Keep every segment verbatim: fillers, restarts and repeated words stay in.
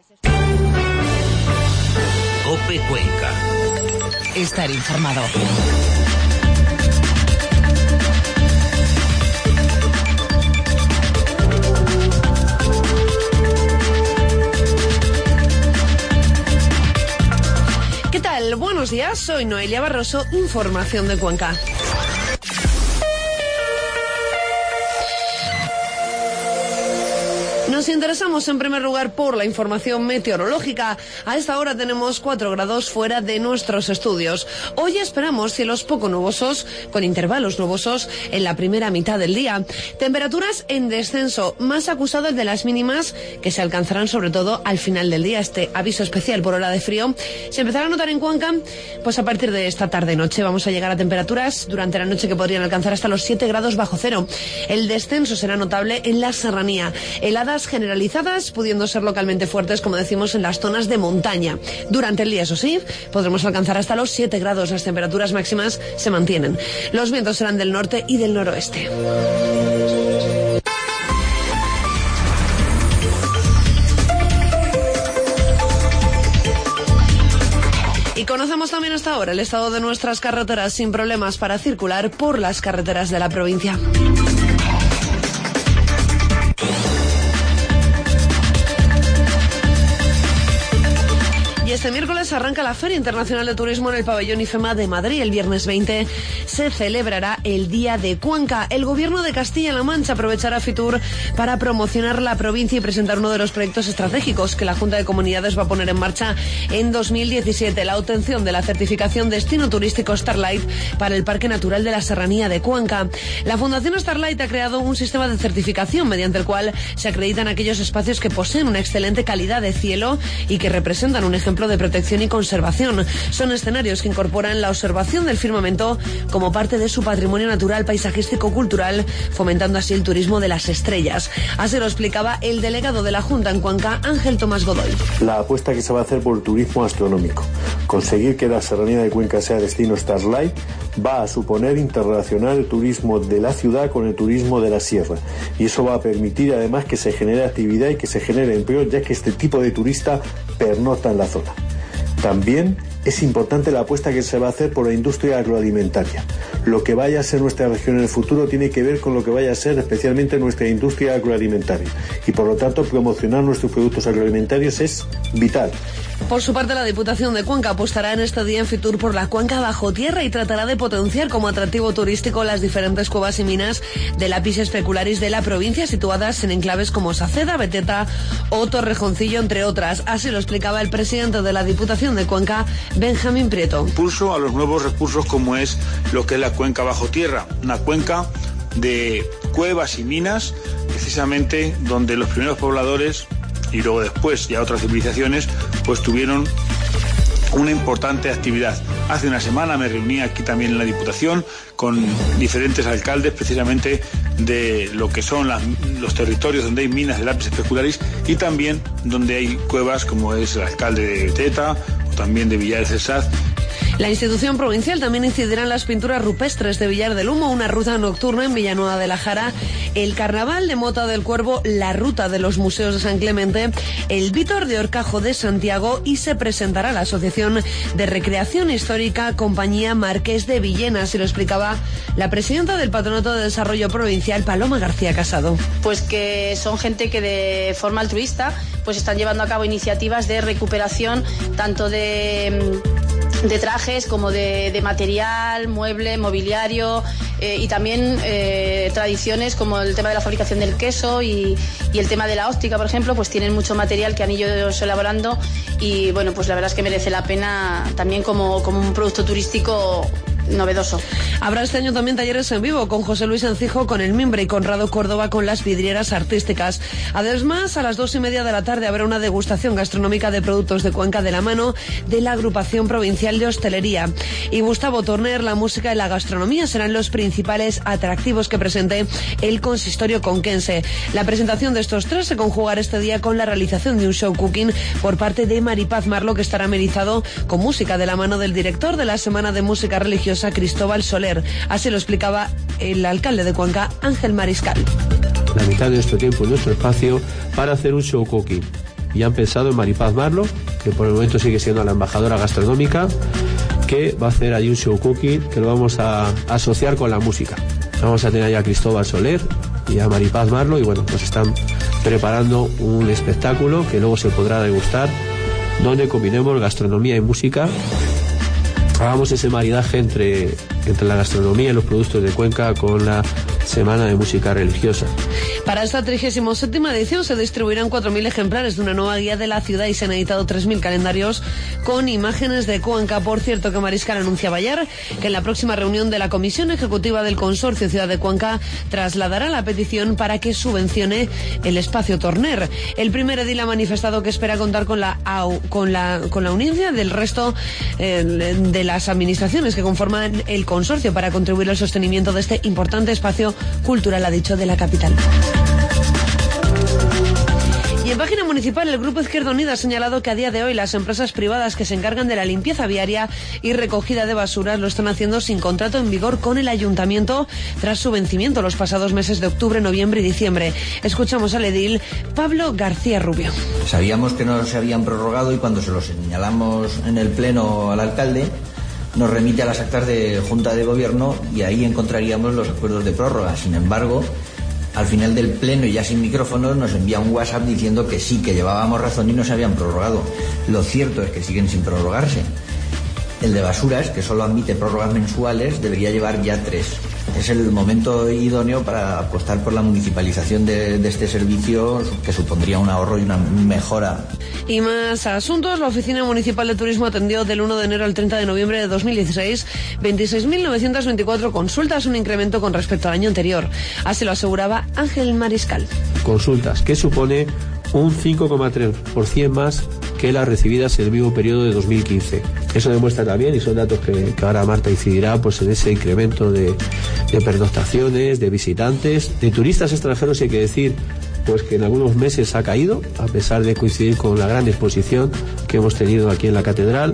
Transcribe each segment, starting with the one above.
COPE Cuenca. Estar informado. ¿Qué tal? Buenos días, soy Noelia Barroso, información de Cuenca. Nos interesamos en primer lugar por la información meteorológica. A esta hora tenemos cuatro grados fuera de nuestros estudios. Hoy esperamos cielos poco nubosos, con intervalos nubosos en la primera mitad del día. Temperaturas en descenso, más acusadas de las mínimas que se alcanzarán sobre todo al final del día. Este aviso especial por ola de frío se empezará a notar en Cuenca pues a partir de esta tarde-noche. Vamos a llegar a temperaturas durante la noche que podrían alcanzar hasta los siete grados bajo cero. El descenso será notable en la serranía. Heladas generalizadas, pudiendo ser localmente fuertes, como decimos, en las zonas de montaña. Durante el día, eso sí, podremos alcanzar hasta los siete grados. Las temperaturas máximas se mantienen. Los vientos serán del norte y del noroeste. Y conocemos también hasta ahora el estado de nuestras carreteras sin problemas para circular por las carreteras de la provincia. Y este miércoles arranca la Feria Internacional de Turismo en el Pabellón IFEMA de Madrid. El viernes veinte se celebrará el Día de Cuenca. El Gobierno de Castilla-La Mancha aprovechará Fitur para promocionar la provincia y presentar uno de los proyectos estratégicos que la Junta de Comunidades va a poner en marcha en dos mil diecisiete. La obtención de la certificación Destino Turístico Starlight para el Parque Natural de la Serranía de Cuenca. La Fundación Starlight ha creado un sistema de certificación mediante el cual se acreditan aquellos espacios que poseen una excelente calidad de cielo y que representan un ejemplo de protección y conservación. Son escenarios que incorporan la observación del firmamento como parte de su patrimonio natural, paisajístico, cultural, fomentando así el turismo de las estrellas. Así lo explicaba el delegado de la Junta en Cuenca, Ángel Tomás Godoy. La apuesta que se va a hacer por el turismo astronómico. Conseguir que la Serranía de Cuenca sea destino Starlight va a suponer interrelacionar el turismo de la ciudad con el turismo de la sierra. Y eso va a permitir además que se genere actividad y que se genere empleo, ya que este tipo de turista pernocta en la zona. También es importante la apuesta que se va a hacer por la industria agroalimentaria. Lo que vaya a ser nuestra región en el futuro tiene que ver con lo que vaya a ser especialmente nuestra industria agroalimentaria. Y por lo tanto, promocionar nuestros productos agroalimentarios es vital. Por su parte, la Diputación de Cuenca apostará en este día en Fitur por la cuenca bajo tierra y tratará de potenciar como atractivo turístico las diferentes cuevas y minas de lápiz especularis de la provincia, situadas en enclaves como Saceda, Beteta o Torrejoncillo, entre otras. Así lo explicaba el presidente de la Diputación de Cuenca, Benjamín Prieto. Impulso a los nuevos recursos como es lo que es la cuenca bajo tierra, una cuenca de cuevas y minas, precisamente donde los primeros pobladores y luego después ya otras civilizaciones pues tuvieron una importante actividad. Hace una semana me reuní aquí también en la Diputación con diferentes alcaldes precisamente de lo que son las, los territorios donde hay minas de lápiz especularis y también donde hay cuevas como es el alcalde de Beteta o también de Villar del Saz. La institución provincial también incidirá en las pinturas rupestres de Villar del Humo, una ruta nocturna en Villanueva de la Jara, el Carnaval de Mota del Cuervo, la ruta de los museos de San Clemente, el Vítor de Horcajo de Santiago y se presentará la Asociación de Recreación Histórica Compañía Marqués de Villena, así lo explicaba la presidenta del Patronato de Desarrollo Provincial, Paloma García Casado. Pues que son gente que de forma altruista pues están llevando a cabo iniciativas de recuperación tanto de... de trajes como de, de material, mueble, mobiliario eh, y también eh, tradiciones como el tema de la fabricación del queso y, y el tema de la óptica, por ejemplo, pues tienen mucho material que han ido elaborando y bueno, pues la verdad es que merece la pena también como, como un producto turístico novedoso. Habrá este año también talleres en vivo con José Luis Encijo con el mimbre y Conrado Córdoba con las vidrieras artísticas. Además, a las dos y media de la tarde habrá una degustación gastronómica de productos de Cuenca de la mano de la Agrupación Provincial de Hostelería. Y Gustavo Torner, la música y la gastronomía serán los principales atractivos que presente el consistorio conquense. La presentación de estos tres se conjugará este día con la realización de un show cooking por parte de Maripaz Marlo, que estará amenizado con música de la mano del director de la Semana de Música Religiosa, Cristóbal Soler. Así lo explicaba el alcalde de Cuenca, Ángel Mariscal. La mitad de nuestro tiempo y nuestro espacio para hacer un show cooking. y han pensado en Maripaz Marlo, que por el momento sigue siendo la embajadora gastronómica, que va a hacer allí un show cooking que lo vamos a asociar con la música. Vamos a tener allá a Cristóbal Soler y a Maripaz Marlo, y bueno, pues están preparando un espectáculo que luego se podrá degustar, donde combinemos gastronomía y música. Hagamos ese maridaje entre, entre la gastronomía y los productos de Cuenca con la Semana de Música Religiosa. Para esta trigésima séptima edición se distribuirán cuatro mil ejemplares de una nueva guía de la ciudad y se han editado tres mil calendarios con imágenes de Cuenca. Por cierto, que Mariscal anunciaba ayer que en la próxima reunión de la Comisión Ejecutiva del Consorcio Ciudad de Cuenca trasladará la petición para que subvencione el espacio Torner. El primer edil ha manifestado que espera contar con la con la con la uniencia del resto eh, de las administraciones que conforman el consorcio para contribuir al sostenimiento de este importante espacio cultural, ha dicho, de la capital. Y en página municipal, el Grupo Izquierda Unida ha señalado que a día de hoy las empresas privadas que se encargan de la limpieza viaria y recogida de basuras lo están haciendo sin contrato en vigor con el ayuntamiento tras su vencimiento los pasados meses de octubre, noviembre y diciembre. Escuchamos al edil Pablo García Rubio. Sabíamos que no se habían prorrogado y cuando se lo señalamos en el pleno al alcalde, nos remite a las actas de Junta de Gobierno y ahí encontraríamos los acuerdos de prórroga. Sin embargo, al final del pleno y ya sin micrófonos nos envía un WhatsApp diciendo que sí, que llevábamos razón y no se habían prorrogado. Lo cierto es que siguen sin prorrogarse. El de basuras, que solo admite prórrogas mensuales, debería llevar ya tres. Es el momento idóneo para apostar por la municipalización de, de este servicio, que supondría un ahorro y una mejora. Y más asuntos. La Oficina Municipal de Turismo atendió del uno de enero al treinta de noviembre de dos mil dieciséis veintiséis mil novecientos veinticuatro consultas, un incremento con respecto al año anterior. Así lo aseguraba Ángel Mariscal. Consultas, que supone un cinco coma tres por ciento más que las recibidas en el mismo periodo de dos mil quince. Eso demuestra también, y son datos que, que ahora Marta incidirá, pues en ese incremento de, de pernoctaciones, de visitantes, de turistas extranjeros. Hay que decir pues que en algunos meses ha caído, a pesar de coincidir con la gran exposición que hemos tenido aquí en la catedral.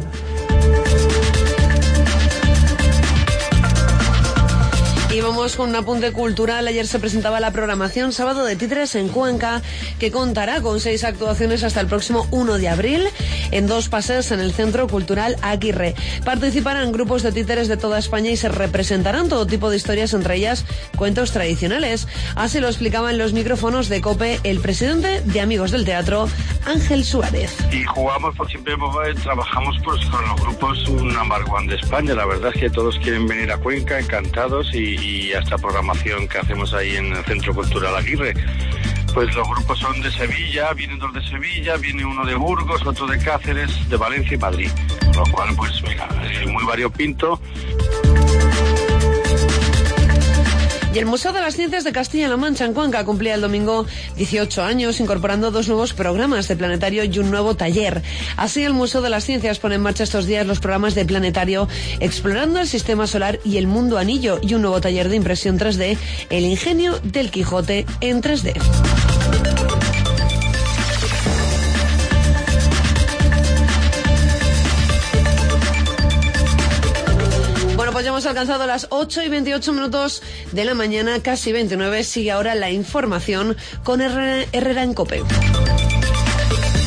Y vamos con un apunte cultural. Ayer se presentaba la programación Sábado de Títeres en Cuenca, que contará con seis actuaciones hasta el próximo uno de abril en dos pases en el Centro Cultural Aguirre. Participarán grupos de títeres de toda España y se representarán todo tipo de historias, entre ellas cuentos tradicionales. Así lo explicaba en los micrófonos de COPE el presidente de Amigos del Teatro, Ángel Suárez. Y jugamos, pues siempre trabajamos pues con los grupos number one de España. La verdad es que todos quieren venir a Cuenca, encantados, y y a esta programación que hacemos ahí en el Centro Cultural Aguirre. Pues los grupos son de Sevilla, vienen dos de Sevilla, viene uno de Burgos, otro de Cáceres, de Valencia y Madrid. Con lo cual, pues mira, es muy variopinto. Y el Museo de las Ciencias de Castilla-La Mancha en Cuenca cumplía el domingo dieciocho años, incorporando dos nuevos programas de planetario y un nuevo taller. Así, el Museo de las Ciencias pone en marcha estos días los programas de planetario Explorando el Sistema Solar y el Mundo Anillo, y un nuevo taller de impresión tres D, El Ingenio del Quijote en tres D. Pues ya hemos alcanzado las ocho y veintiocho minutos de la mañana, casi veintinueve. Sigue ahora la información con Herrera en COPE.